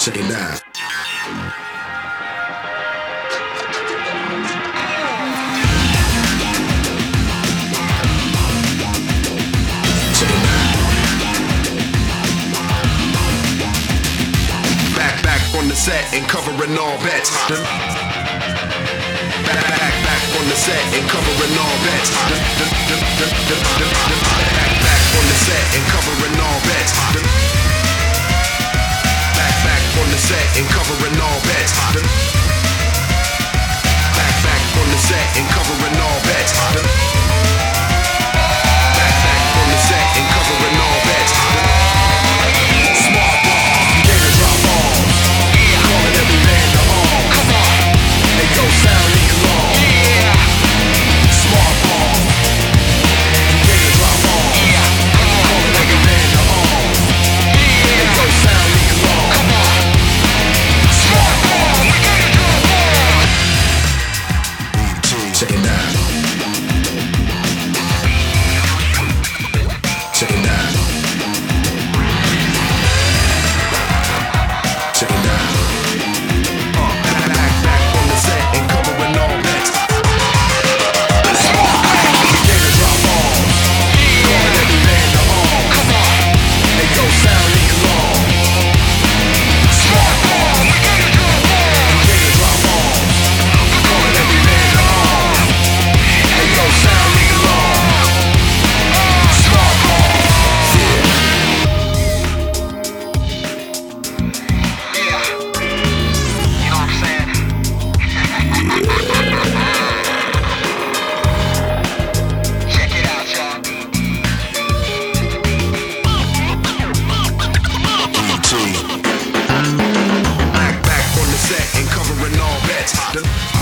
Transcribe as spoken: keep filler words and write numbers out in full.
Check it out. Check it out. Back, back on the set and covering all bets. Back, back, back on the set and covering all bets. Back, back on the set and covering all bets. Back, back on the set and covering all bets. Back, back on the set and covering all bets. Back, back on the set and covering all bets. Smart ball, game to drop balls. Calling every man to all. Come on, they go sound league long. Smart ball, game to drop balls. Calling every man to all. They go sound league long. Come on, smart ball, game to drop balls. Check it out. Check it out. Check it out. Uh, back, back, back on the set and covering all bets. Smart ball, begin to drop balls. Calling every man to all. Come on, they go sound league long. Smart ball, begin to drop balls. Begin to drop balls. Calling every man to all. They go sound league long. Smart ball, yeah. Yeah, you know what I'm saying? Check it out, y'all. Back, back on the set and covering all bets.